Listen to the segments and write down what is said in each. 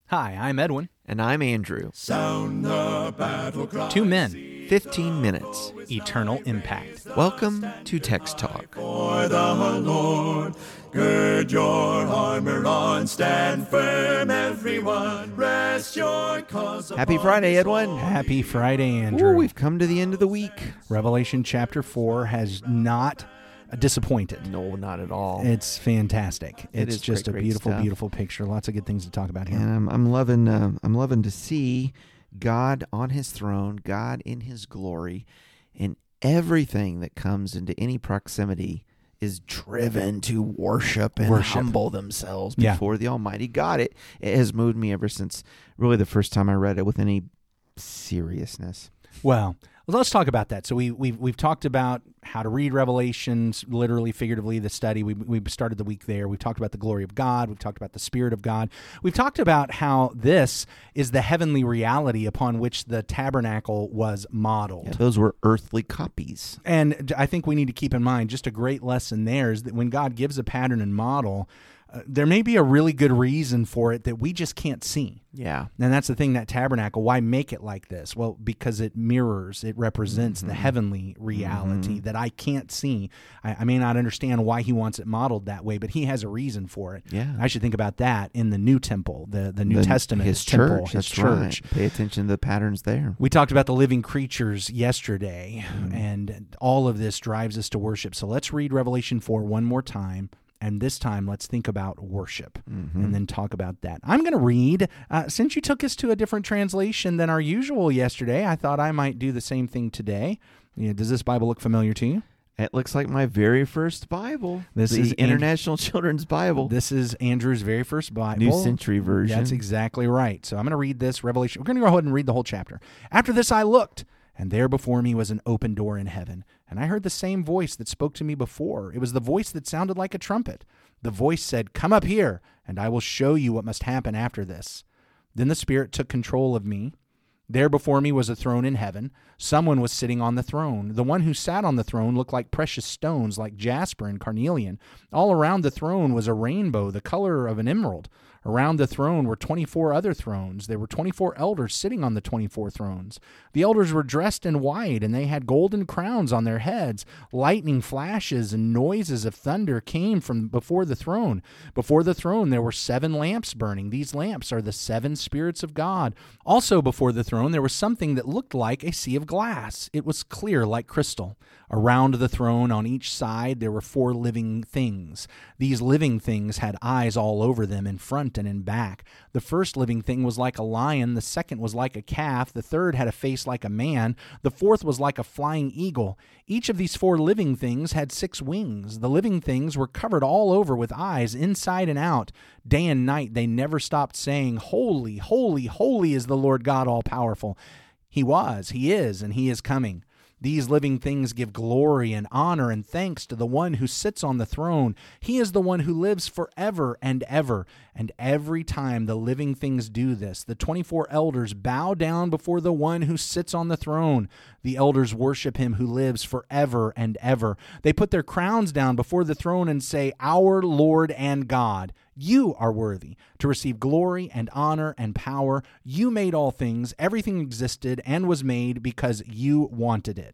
Hi, I'm Edwin. And I'm Andrew. Sound the battle cry. 2 men, 15 minutes. eternal impact. Welcome to Text Talk. For the Lord, gird your armor on, stand firm, everyone. Rest your cause. Happy Friday, Edwin. Happy Friday, Andrew. Ooh, we've come to the end of the week. Revelation chapter 4 has not disappointed. No, not at all. It's fantastic. It's is just great a beautiful, stuff. beautiful picture. Lots of good things to talk about here. And I'm loving to see God on His throne, God in His glory, and everything that comes into any proximity is driven to worship and humble themselves before the Almighty God. It has moved me ever since really the first time I read it with any seriousness. Well, let's talk about that. So we've talked about how to read Revelations, literally, figuratively, the study. We started the week there. We've talked about the glory of God. We've talked about the Spirit of God. We've talked about how this is the heavenly reality upon which the tabernacle was modeled. Yeah, those were earthly copies. And I think we need to keep in mind, just a great lesson there is that when God gives a pattern and model, there may be a really good reason for it that we just can't see. Yeah. And that's the thing, that tabernacle, why make it like this? Well, because it mirrors, it represents the heavenly reality that I can't see. I may not understand why he wants it modeled that way, but he has a reason for it. Yeah. I should think about that in the New Temple, the New Testament his temple, church. his That's church. Right. Pay attention to the patterns there. We talked about the living creatures yesterday, and all of this drives us to worship. So let's read Revelation 4 one more time. And this time, let's think about worship and then talk about that. I'm going to read, since you took us to a different translation than our usual yesterday, I thought I might do the same thing today. Does this Bible look familiar to you? It looks like my very first Bible. This the is International Children's Bible. This is Andrew's very first Bible. New Century Version. That's exactly right. So I'm going to read this Revelation. We're going to go ahead and read the whole chapter. After this I looked, and there before me was an open door in heaven. And I heard the same voice that spoke to me before. It was the voice that sounded like a trumpet. The voice said, "Come up here, and I will show you what must happen after this." Then the Spirit took control of me. There before me was a throne in heaven. Someone was sitting on the throne. The one who sat on the throne looked like precious stones, like jasper and carnelian. All around the throne was a rainbow, the color of an emerald. Around the throne were 24 other thrones. There were 24 elders sitting on the 24 thrones. The elders were dressed in white, and they had golden crowns on their heads. Lightning flashes and noises of thunder came from before the throne. Before the throne there were 7 lamps burning. These lamps are the 7 spirits of God. Also before the throne there was something that looked like a sea of glass. It was clear like crystal. Around the throne on each side there were 4 living things. These living things had eyes all over them, in front and in back. The first living thing was like a lion, the second was like a calf, the third had a face like a man, the fourth was like a flying eagle. Each of these 4 living things had 6 wings. The living things were covered all over with eyes, inside and out. Day and night they never stopped saying, "Holy, holy, holy is the Lord God all-powerful." He was, he is, and he is coming. These living things give glory and honor and thanks to the one who sits on the throne. He is the one who lives forever and ever. And every time the living things do this, the 24 elders bow down before the one who sits on the throne. The elders worship him who lives forever and ever. They put their crowns down before the throne and say, "Our Lord and God, you are worthy to receive glory and honor and power. You made all things. Everything existed and was made because you wanted it."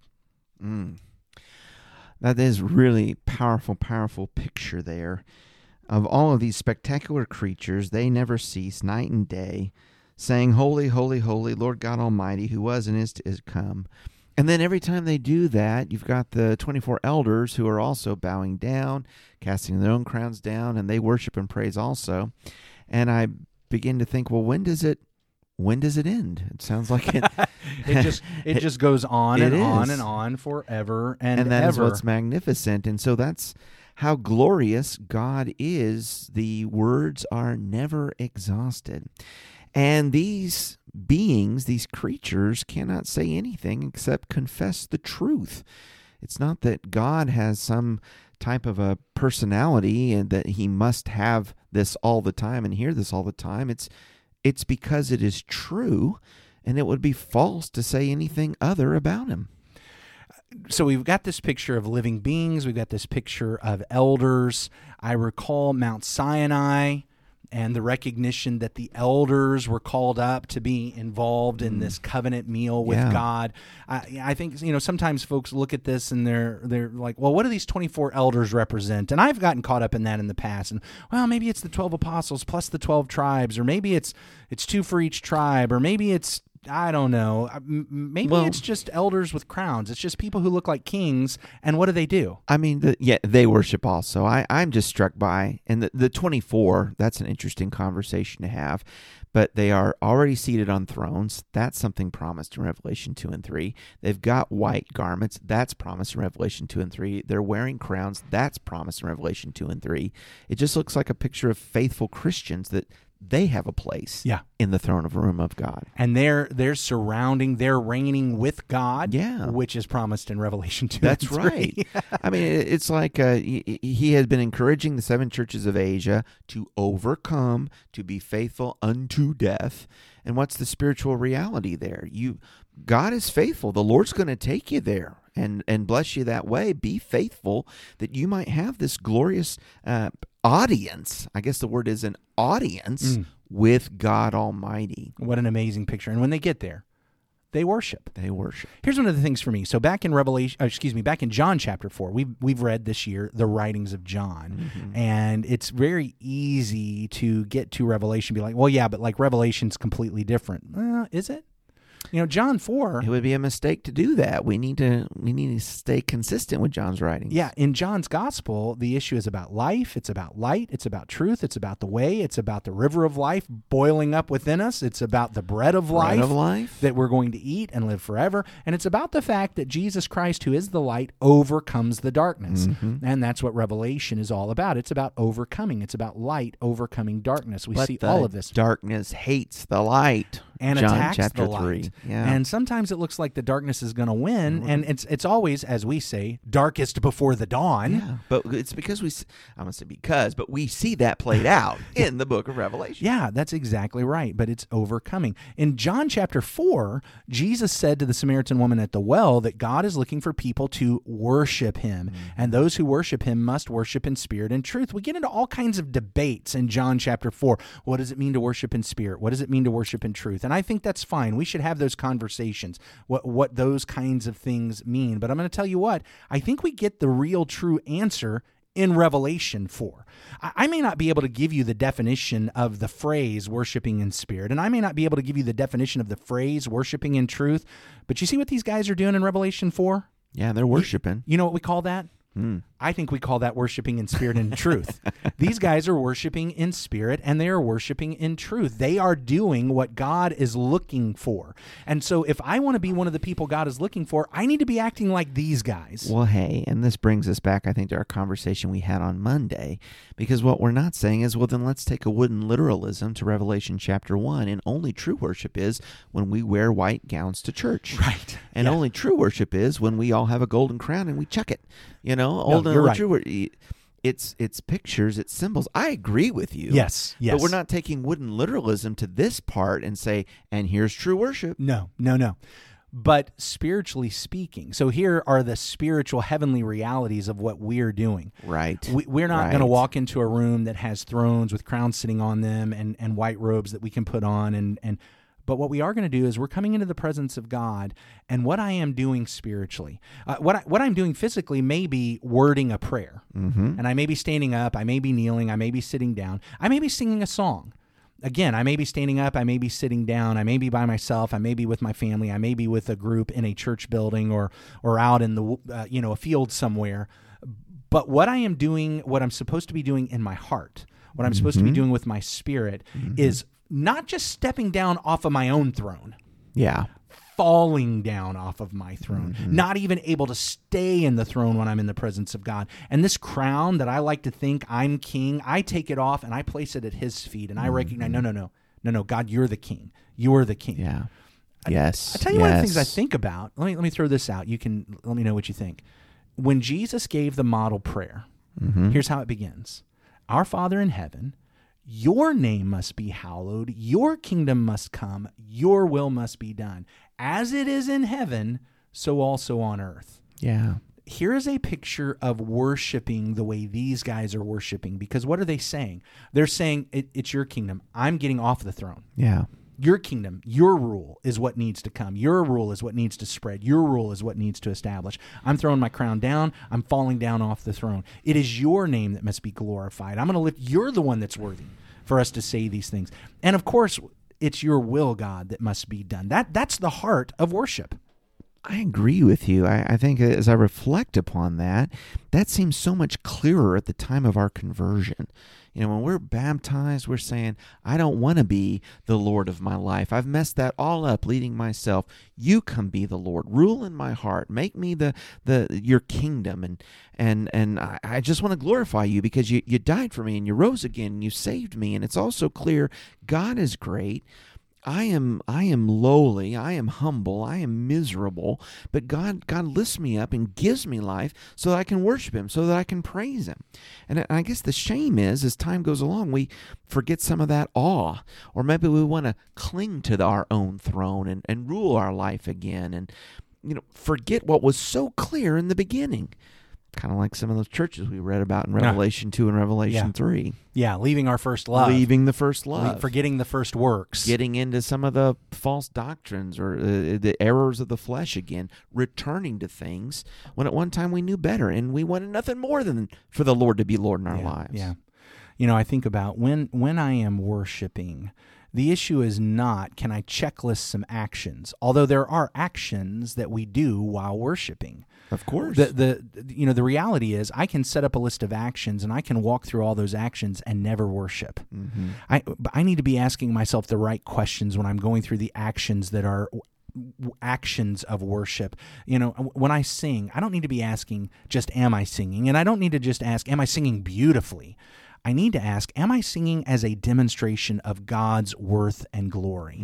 That is really powerful picture there of all of these spectacular creatures. They never cease, night and day, saying, "Holy, holy, holy, Lord God Almighty, who was and is to come." And then every time they do that, you've got the 24 elders who are also bowing down, casting their own crowns down, and they worship and praise also. And I begin to think, well, when does it end? It sounds like it it just goes on it and on is. and on forever and that is ever. what's magnificent. And so that's how glorious God is. The words are never exhausted. And these beings, these creatures, cannot say anything except confess the truth. It's not that God has some type of a personality and that he must have this all the time and hear this all the time. It's because it is true, and it would be false to say anything other about him. So we've got this picture of living beings. We've got this picture of elders. I recall Mount Sinai and the recognition that the elders were called up to be involved in this covenant meal with God. I think, sometimes folks look at this and they're like, well, what do these 24 elders represent? And I've gotten caught up in that in the past. And, well, maybe it's the 12 apostles plus the 12 tribes, or maybe it's 2 for each tribe, or maybe it's, I don't know. Maybe it's just elders with crowns. It's just people who look like kings. And what do? I mean, they worship also. I'm just struck by, and the 24, that's an interesting conversation to have, but they are already seated on thrones. That's something promised in Revelation 2 and 3. They've got white garments. That's promised in Revelation 2 and 3. They're wearing crowns. That's promised in Revelation 2 and 3. It just looks like a picture of faithful Christians that they have a place in the throne room of God. And they're reigning with God, which is promised in Revelation 2 That's and 3. right. I mean, it's like he has been encouraging the 7 churches of Asia to overcome, to be faithful unto death. And what's the spiritual reality there? God is faithful. The Lord's going to take you there and bless you that way. Be faithful that you might have this glorious audience. I guess the word is an audience with God Almighty. What an amazing picture. And when they get there, they worship. Here's one of the things for me. So back in back in John chapter 4, we've read this year the writings of John, and it's very easy to get to Revelation and be like, well, yeah, but like Revelation's completely different. Is it? John 4. It would be a mistake to do that. We need to stay consistent with John's writings. Yeah, in John's gospel, the issue is about life. It's about light. It's about truth. It's about the way. It's about the river of life boiling up within us. It's about the bread of life that we're going to eat and live forever. And it's about the fact that Jesus Christ, who is the light, overcomes the darkness. And that's what Revelation is all about. It's about overcoming. It's about light overcoming darkness. We see all of this. Darkness hates the light. And John attacks chapter the light. 3. Yeah. And sometimes it looks like the darkness is going to win, and it's always, as we say, darkest before the dawn. Yeah, but it's because I'm going to say but we see that played out in the book of Revelation. Yeah, that's exactly right, but it's overcoming. In John chapter 4, Jesus said to the Samaritan woman at the well that God is looking for people to worship him, and those who worship him must worship in spirit and truth. We get into all kinds of debates in John chapter 4. What does it mean to worship in spirit? What does it mean to worship in truth? And I think that's fine. We should have those conversations, what those kinds of things mean. But I'm going to tell you what, I think we get the real true answer in Revelation 4. I may not be able to give you the definition of the phrase worshiping in spirit, and I may not be able to give you the definition of the phrase worshiping in truth, but you see what these guys are doing in Revelation 4? Yeah, they're worshiping. You know what we call that? I think we call that worshiping in spirit and truth. These guys are worshiping in spirit, and they are worshiping in truth. They are doing what God is looking for. And so if I want to be one of the people God is looking for, I need to be acting like these guys. Well, hey, and this brings us back, I think, to our conversation we had on Monday, because what we're not saying is, well, then let's take a wooden literalism to Revelation chapter 1, and only true worship is when we wear white gowns to church. Right. And only true worship is when we all have a golden crown and we check it. You're right. True, it's pictures, it's symbols. I agree with you. Yes. But we're not taking wooden literalism to this part and say, and here's true worship. No. But spiritually speaking, so here are the spiritual heavenly realities of what we're doing. Right. We're not going to walk into a room that has thrones with crowns sitting on them and white robes that we can put on but what we are going to do is we're coming into the presence of God, and what I am doing spiritually, what I'm doing physically may be wording a prayer, and I may be standing up, I may be kneeling, I may be sitting down, I may be singing a song. Again, I may be standing up, I may be sitting down, I may be by myself, I may be with my family, I may be with a group in a church building or out in the a field somewhere. But what I am doing, what I'm supposed to be doing in my heart, what I'm supposed to be doing with my spirit is not just stepping down off of my own throne. Yeah. Falling down off of my throne. Not even able to stay in the throne when I'm in the presence of God. And this crown that I like to think I'm king, I take it off and I place it at his feet. And I recognize, no, God, you're the king. You're the king. Yeah. Yes. I tell you one of the things I think about. Let me throw this out. You can let me know what you think. When Jesus gave the model prayer, here's how it begins. Our Father in heaven, your name must be hallowed, your kingdom must come, your will must be done. As it is in heaven, so also on earth. Yeah. here is a picture of worshiping the way these guys are worshiping. Because what are they saying? They're saying, it's your kingdom. I'm getting off the throne. Yeah. Your kingdom, your rule is what needs to come. Your rule is what needs to spread. Your rule is what needs to establish. I'm throwing my crown down. I'm falling down off the throne. It is your name that must be glorified. I'm going to lift. You're the one that's worthy for us to say these things. And of course, it's your will, God, that must be done. That's the heart of worship. I agree with you. I think as I reflect upon that, that seems so much clearer at the time of our conversion. When we're baptized, we're saying, I don't want to be the Lord of my life. I've messed that all up, leading myself. You come be the Lord. Rule in my heart. Make me your kingdom. And I just want to glorify you because you died for me and you rose again and you saved me. And it's also clear God is great. I am lowly, I am humble, I am miserable, but God lifts me up and gives me life so that I can worship Him, so that I can praise Him. And I guess the shame is, as time goes along, we forget some of that awe, or maybe we want to cling to our own throne and rule our life again, and forget what was so clear in the beginning. Kind of like some of those churches we read about in Revelation 2 and Revelation 3. Yeah, leaving our first love. Leaving the first love. Forgetting the first works. Getting into some of the false doctrines or the errors of the flesh again. Returning to things when at one time we knew better and we wanted nothing more than for the Lord to be Lord in our lives. Yeah. I think about when I am worshiping, the issue is not, can I checklist some actions? Although there are actions that we do while worshiping. Of course. The reality is I can set up a list of actions and I can walk through all those actions and never worship. Mm-hmm. I need to be asking myself the right questions when I'm going through the actions that are actions of worship. When I sing, I don't need to be asking just, am I singing? And I don't need to just ask, am I singing beautifully? I need to ask, am I singing as a demonstration of God's worth and glory?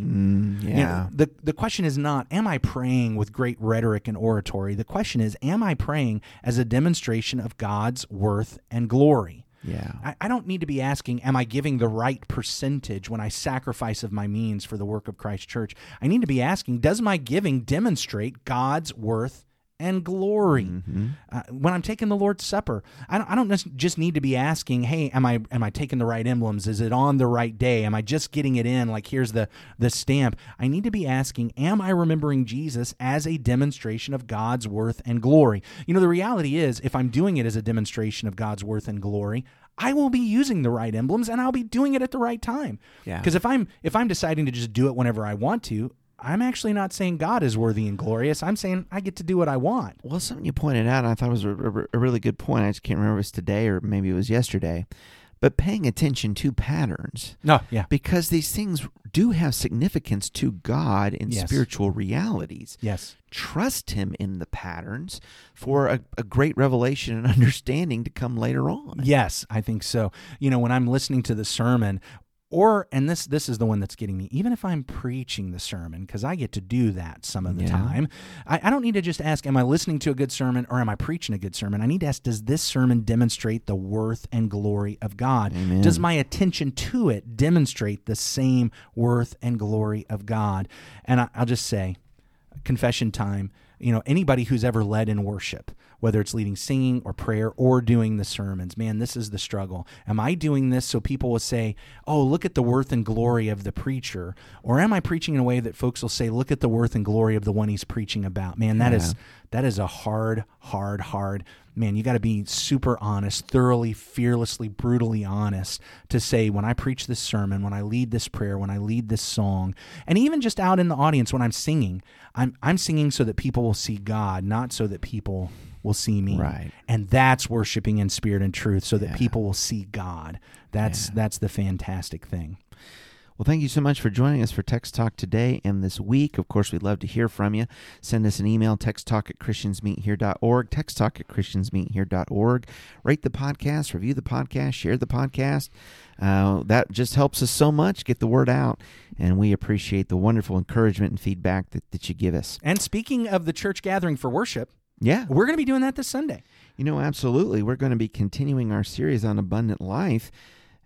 The question is not, am I praying with great rhetoric and oratory? The question is, am I praying as a demonstration of God's worth and glory? Yeah. I don't need to be asking, am I giving the right percentage when I sacrifice of my means for the work of Christ Church? I need to be asking, does my giving demonstrate God's worth and glory? Mm-hmm. When I'm taking the Lord's Supper, I don't just need to be asking, hey, am I taking the right emblems? Is it on the right day? Am I just getting it in? Like, here's the stamp. I need to be asking, am I remembering Jesus as a demonstration of God's worth and glory? The reality is, if I'm doing it as a demonstration of God's worth and glory, I will be using the right emblems and I'll be doing it at the right time. Yeah. Because if I'm deciding to just do it whenever I want to, I'm actually not saying God is worthy and glorious. I'm saying I get to do what I want. Well, something you pointed out, and I thought was a really good point. I just can't remember if it was today or maybe it was yesterday. But paying attention to patterns. No, yeah. Because these things do have significance to God in spiritual realities. Yes. Trust Him in the patterns for a great revelation and understanding to come later on. Yes, I think so. When I'm listening to the sermon, and this is the one that's getting me, even if I'm preaching the sermon, because I get to do that some of the time, I don't need to just ask, am I listening to a good sermon or am I preaching a good sermon? I need to ask, does this sermon demonstrate the worth and glory of God? Amen. Does my attention to it demonstrate the same worth and glory of God? And I'll just say, confession time, anybody who's ever led in worship, whether it's leading singing or prayer or doing the sermons, man, this is the struggle. Am I doing this so people will say, oh, look at the worth and glory of the preacher? Or am I preaching in a way that folks will say, look at the worth and glory of the one he's preaching about? Man, that is a hard, man, you got to be super honest, thoroughly, fearlessly, brutally honest to say, when I preach this sermon, when I lead this prayer, when I lead this song, and even just out in the audience when I'm singing, I'm singing so that people will see God, not so that people will see me. Right. And that's worshiping in spirit and truth, so that people will see God. That's the fantastic thing. Well, thank you so much for joining us for Text Talk today and this week. Of course, we'd love to hear from you. Send us an email, texttalk@christiansmeethere.org, texttalk@christiansmeethere.org. Rate the podcast, review the podcast, share the podcast. That just helps us so much get the word out, and we appreciate the wonderful encouragement and feedback that you give us. And speaking of the church gathering for worship, we're going to be doing that this Sunday. Absolutely. We're going to be continuing our series on abundant life.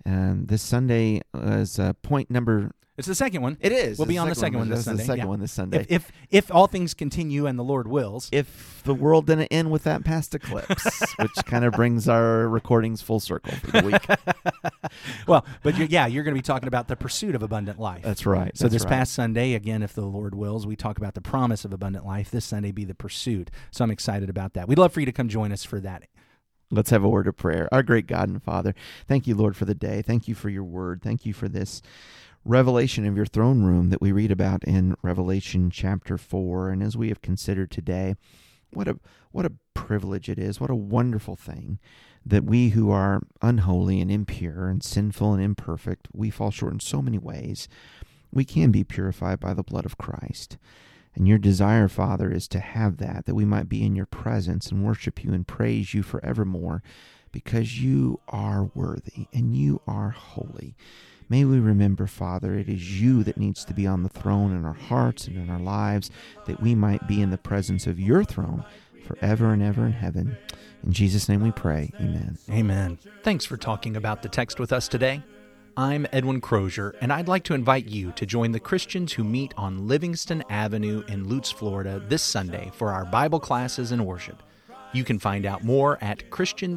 This Sunday is point number. It's the second one. It is. We'll be on the second one this Sunday. The second one this Sunday. If all things continue and the Lord wills. If the world didn't end with that past eclipse, which kind of brings our recordings full circle for the week. Well, but you're going to be talking about the pursuit of abundant life. That's right. So this past Sunday, again, if the Lord wills, we talk about the promise of abundant life. This Sunday be the pursuit. So I'm excited about that. We'd love for you to come join us for that. Let's have a word of prayer. Our great God and Father, thank you, Lord, for the day. Thank you for your word. Thank you for this revelation of your throne room that we read about in Revelation chapter 4. And as we have considered today, what a privilege it is, what a wonderful thing that we who are unholy and impure and sinful and imperfect, we fall short in so many ways, we can be purified by the blood of Christ. And your desire, Father, is to have that we might be in your presence and worship you and praise you forevermore, because you are worthy and you are holy. May we remember, Father, it is you that needs to be on the throne in our hearts and in our lives, that we might be in the presence of your throne forever and ever in heaven. In Jesus' name we pray. Amen. Amen. Thanks for talking about the text with us today. I'm Edwin Crozier, and I'd like to invite you to join the Christians who meet on Livingston Avenue in Lutz, Florida this Sunday for our Bible classes and worship. You can find out more at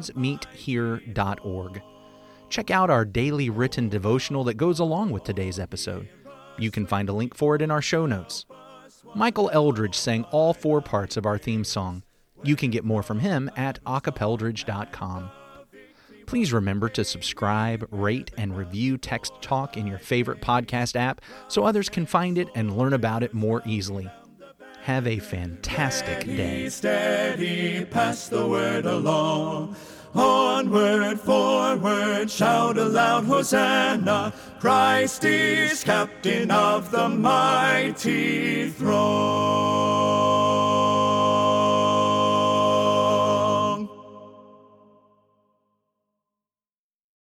christiansmeethere.org. Check out our daily written devotional that goes along with today's episode. You can find a link for it in our show notes. Michael Eldridge sang all 4 parts of our theme song. You can get more from him at acapeldridge.com. Please remember to subscribe, rate, and review Text Talk in your favorite podcast app so others can find it and learn about it more easily. Have a fantastic day. Steady, pass the word along. Onward, forward, shout aloud, Hosanna. Christ is captain of the mighty throne.